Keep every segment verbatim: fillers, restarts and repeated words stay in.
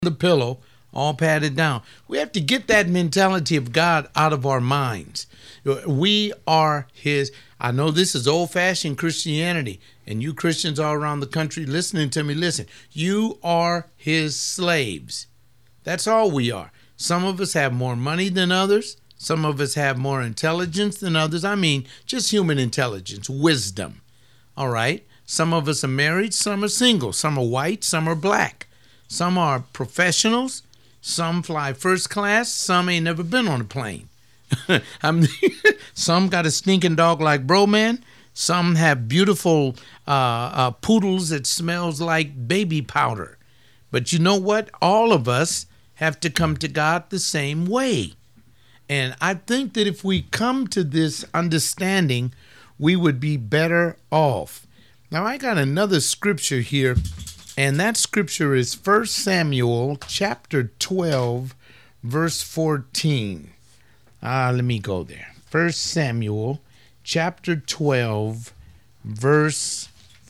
the pillow, all patted down. We have to get that mentality of God out of our minds. We are his. I know this is old-fashioned Christianity, and you Christians all around the country listening to me, listen. You are his slaves. That's all we are. Some of us have more money than others. Some of us have more intelligence than others. I mean, just human intelligence, wisdom. All right? Some of us are married. Some are single. Some are white. Some are black. Some are professionals. Some fly first class. Some ain't never been on a plane. I'm, some got a stinking dog like Bro Man. Some have beautiful uh, uh, poodles that smells like baby powder. But you know what? All of us have to come to God the same way. And I think that if we come to this understanding, we would be better off. Now, I got another scripture here, and that scripture is First Samuel chapter twelve, verse fourteen. Ah, let me go there. First Samuel chapter twelve, verse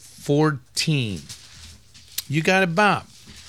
fourteen. You got it, Bob?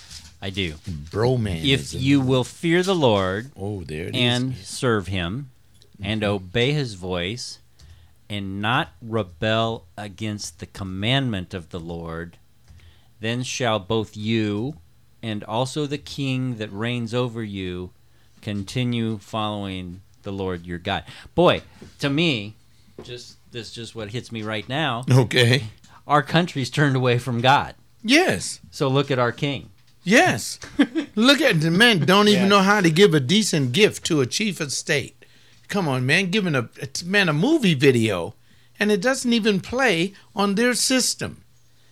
I do. Bro man. If you will fear the Lord oh, there it and is. serve him and obey his voice and not rebel against the commandment of the Lord, then shall both you and also the king that reigns over you continue following the Lord your God. Boy, to me, just this is just what hits me right now. Okay. Our country's turned away from God. Yes. So look at our king. Yes. Look at the man don't even Yes. know how to give a decent gift to a chief of state. Come on, man, giving a man a movie video, and it doesn't even play on their system.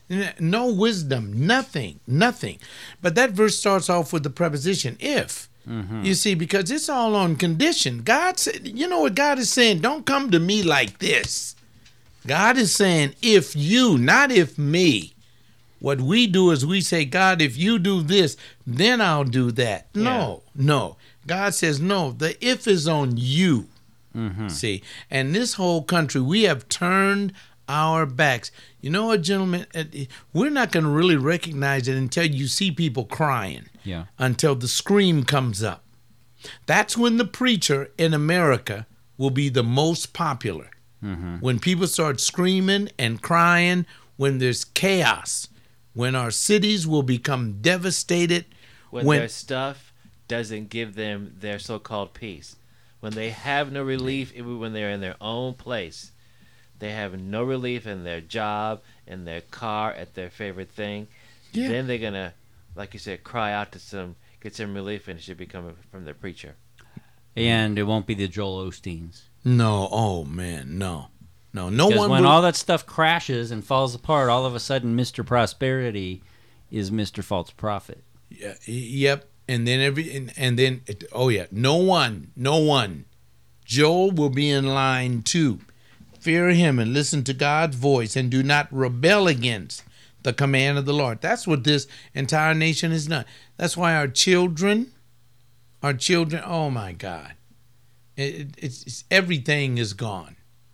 No wisdom, nothing, nothing. But that verse starts off with the preposition if. Mm-hmm. You see, because it's all on condition. God said, you know what God is saying? Don't come to me like this. God is saying, if you, not if me. What we do is we say, God, if you do this, then I'll do that. No, yeah. no. God says, no, the if is on you. Mm-hmm. See, and this whole country, we have turned our backs. You know what, gentlemen? We're not going to really recognize it until you see people crying, yeah. until the scream comes up. That's when the preacher in America will be the most popular. Mm-hmm. When people start screaming and crying, when there's chaos. When our cities will become devastated. When, when their stuff doesn't give them their so-called peace. When they have no relief, even when they're in their own place. They have no relief in their job, in their car, at their favorite thing. Yeah. Then they're going to, like you said, cry out to some, get some relief, and it should be coming from their preacher. And it won't be the Joel Osteens. No, oh man, no. No, no because one when will... all that stuff crashes and falls apart, all of a sudden Mister Prosperity is Mister False Prophet. Yeah, yep. And then every and, and then oh yeah, no one, no one. Joel will be in line too. Fear him and listen to God's voice and do not rebel against the command of the Lord. That's what this entire nation has done. That's why our children, our children, oh my God. It, it's, it's everything is gone.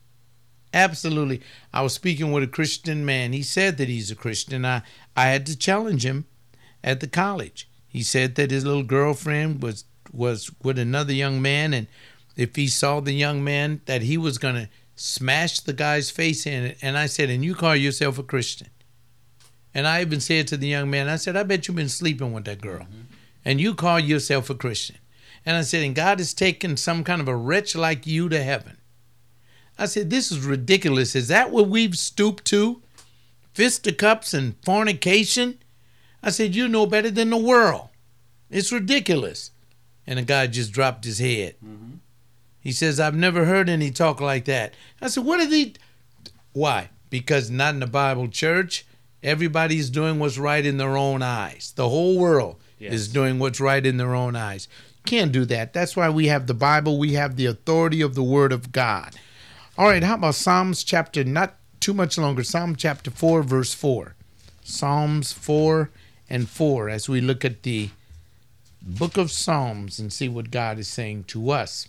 Absolutely. I was speaking with a Christian man. He said that he's a Christian. I, I had to challenge him at the college. He said that his little girlfriend was, was with another young man, and if he saw the young man, that he was going to smash the guy's face in it. And I said, and you call yourself a Christian? And I even said to the young man, I said, I bet you've been sleeping with that girl. Mm-hmm. And you call yourself a Christian. And I said, and God has taken some kind of a wretch like you to heaven. I said, this is ridiculous. Is that what we've stooped to? Fisticuffs and fornication? I said, you know better than the world. It's ridiculous. And the guy just dropped his head. Mm-hmm. He says, I've never heard any talk like that. I said, what are they? Why? Because not in the Bible church. Everybody's doing what's right in their own eyes. The whole world yes. is doing what's right in their own eyes. Can't do that. That's why we have the Bible. We have the authority of the Word of God. All right, how about Psalms chapter, not too much longer, Psalm chapter four, verse four. Psalms four and four, as we look at the book of Psalms and see what God is saying to us.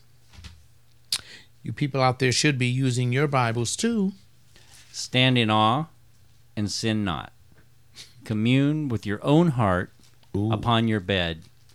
You people out there should be using your Bibles too. Stand in awe and sin not. Commune with your own heart Ooh. Upon your bed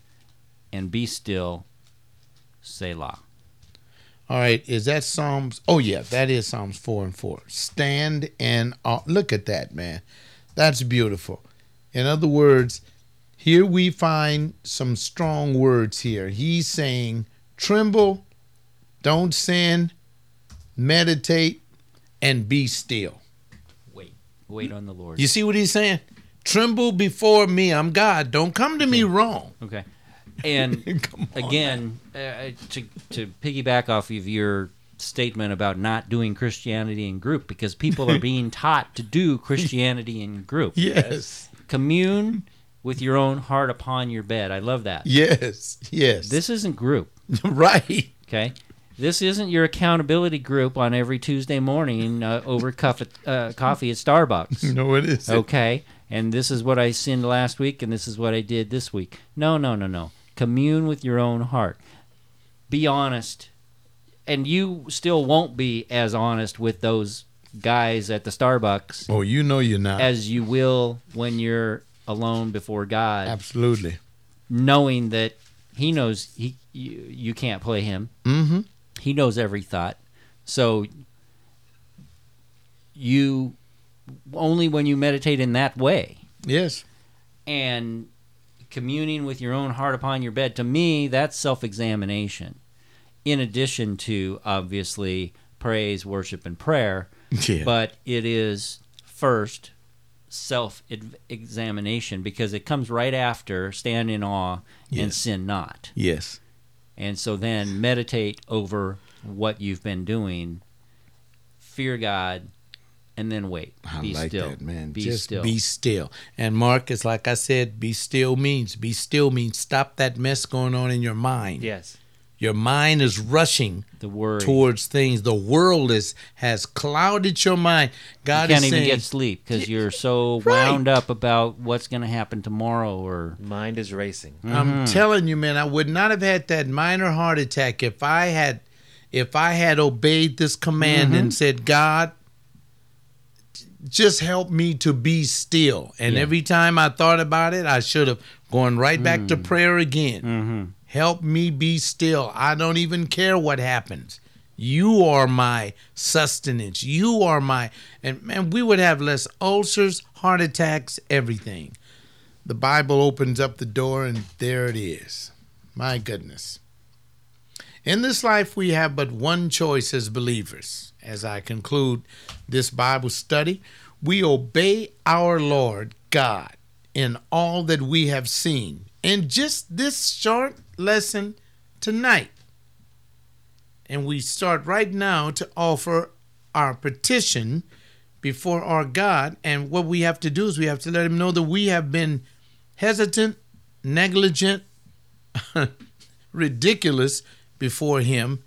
and be still, Selah. All right, is that Psalms? Oh, yeah, that is Psalms four and four. Stand and uh, look at that, man. That's beautiful. In other words, here we find some strong words here. He's saying, tremble, don't sin, meditate, and be still. Wait. Wait on the Lord. You see what he's saying? Tremble before me. I'm God. Don't come to me wrong. Okay. And Come on, again, uh, to to piggyback off of your statement about not doing Christianity in group, because people are being taught to do Christianity in group. Yes. Commune with your own heart upon your bed. I love that. Yes. Yes. This isn't group, right. okay? This isn't your accountability group on every Tuesday morning uh, over coffee, uh, coffee at Starbucks. No, it isn't. Okay? And this is what I sinned last week, and this is what I did this week. No, no, no, no. Commune with your own heart. Be honest. And you still won't be as honest with those guys at the Starbucks Oh, you know you're not. as you will when you're alone before God, Absolutely. knowing that He knows he you, you can't play Him. Mm-hmm. He knows every thought. So you only when you meditate in that way Yes. and communing with your own heart upon your bed, to me, that's self-examination. In addition to, obviously, praise, worship, and prayer. Yeah. But it is first self-examination, because it comes right after stand in awe and Yes. sin not. Yes. And so then meditate over what you've been doing, fear God, and then wait. I Be like still. that, man. Be Just still. be still. And Marcus, like I said, be still means be still means stop that mess going on in your mind. Yes. Your mind is rushing The worry. towards things. The world is has clouded your mind. God you can't is even saying, get sleep because you're so Right. wound up about what's going to happen tomorrow. Or Mind is racing. I'm telling you, man, I would not have had that minor heart attack if I had if I had obeyed this command and said, God, just help me to be still. And Yeah. every time I thought about it, I should have gone right back to prayer again. mm-hmm. Help me be still. I don't even care what happens. You are my sustenance. You are my, and man, we would have less ulcers, heart attacks, everything. The Bible opens up the door and there it is. My goodness. In this life, we have but one choice as believers. As I conclude this Bible study, we obey our Lord God in all that we have seen. In just this short lesson tonight. And we start right now to offer our petition before our God. And what we have to do is we have to let him know that we have been hesitant, negligent, ridiculous before him,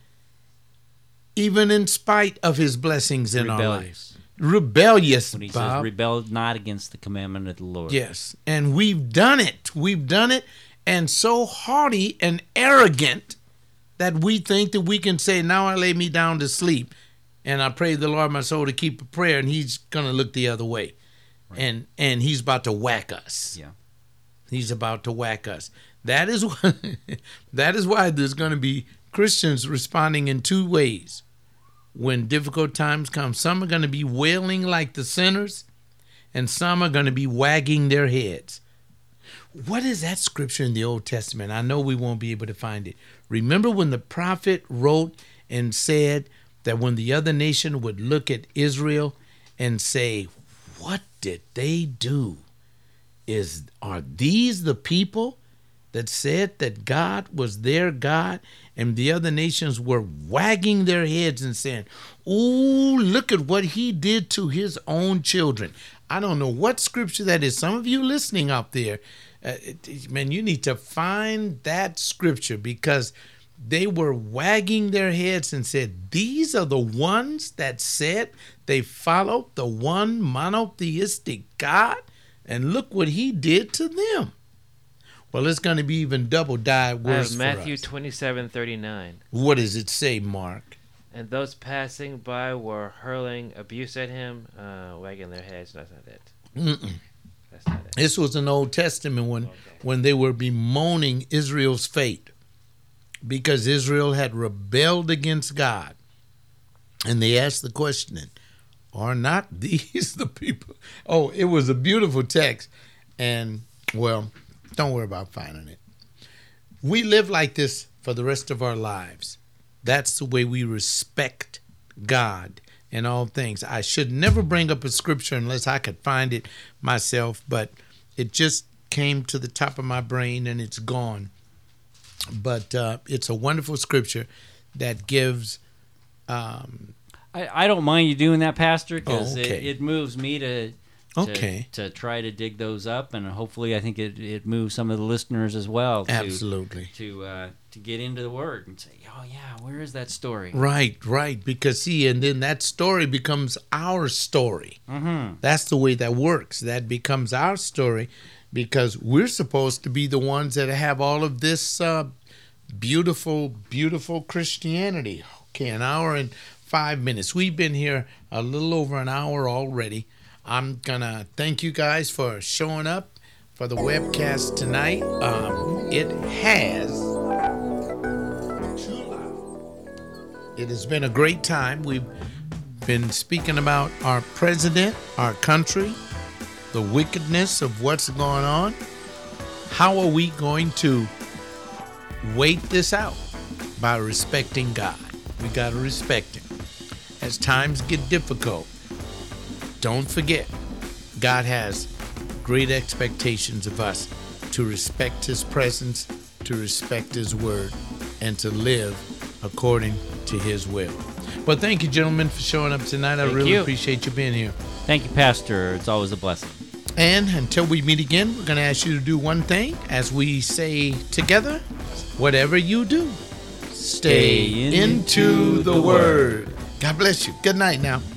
even in spite of his blessings in our life. Rebellious. Rebellious, When he Bob. says, rebel not against the commandment of the Lord. Yes, and we've done it. We've done it, and so haughty and arrogant that we think that we can say, now I lay me down to sleep, and I pray the Lord my soul to keep a prayer, and he's going to look the other way. Right. And and he's about to whack us. Yeah. He's about to whack us. That is why, that is why there's going to be Christians responding in two ways. When difficult times come, some are going to be wailing like the sinners, and some are going to be wagging their heads. What is that scripture in the Old Testament? I know we won't be able to find it. Remember when the prophet wrote and said that when the other nation would look at Israel and say, what did they do? Is are these the people that said that God was their God, and the other nations were wagging their heads and saying, ooh, look at what he did to his own children. I don't know what scripture that is. Some of you listening out there, uh, it, man, you need to find that scripture, because they were wagging their heads and said, these are the ones that said they followed the one monotheistic God, and look what he did to them. Well, it's going to be even double die worse for Matthew us. twenty-seven thirty-nine. What does it say, Mark? And those passing by were hurling abuse at him, uh, wagging their heads. That's not it. Mm-mm. That's not it. This was an Old Testament when, when they were bemoaning Israel's fate because Israel had rebelled against God. And they asked the question, are not these the people? Oh, it was a beautiful text. And, well, don't worry about finding it. We live like this for the rest of our lives. That's the way we respect God in all things. I should never bring up a scripture unless I could find it myself, but it just came to the top of my brain and it's gone. But uh, it's a wonderful scripture that gives... Um, I, I don't mind you doing that, Pastor, because Oh, okay. it, it moves me to, to Okay. to try to dig those up, and hopefully I think it, it moves some of the listeners as well to, absolutely. to, uh, to get into the Word and say, oh, yeah, where is that story? Right, right. Because, see, and then that story becomes our story. Mm-hmm. That's the way that works. That becomes our story because we're supposed to be the ones that have all of this uh, beautiful, beautiful Christianity. Okay, an hour and five minutes. We've been here a little over an hour already. I'm going to thank you guys for showing up for the webcast tonight. Um, it has... It has been a great time. We've been speaking about our president, our country, the wickedness of what's going on. How are we going to wait this out? By respecting God. We got to respect Him. As times get difficult, don't forget, God has great expectations of us to respect His presence, to respect His word, and to live according to His will. Well, thank you, gentlemen, for showing up tonight. I Thank really you. appreciate you being here. Thank you, Pastor. It's always a blessing. And until we meet again, we're going to ask you to do one thing as we say together, whatever you do, stay, Stay into, into the, the word. God bless you. Good night now.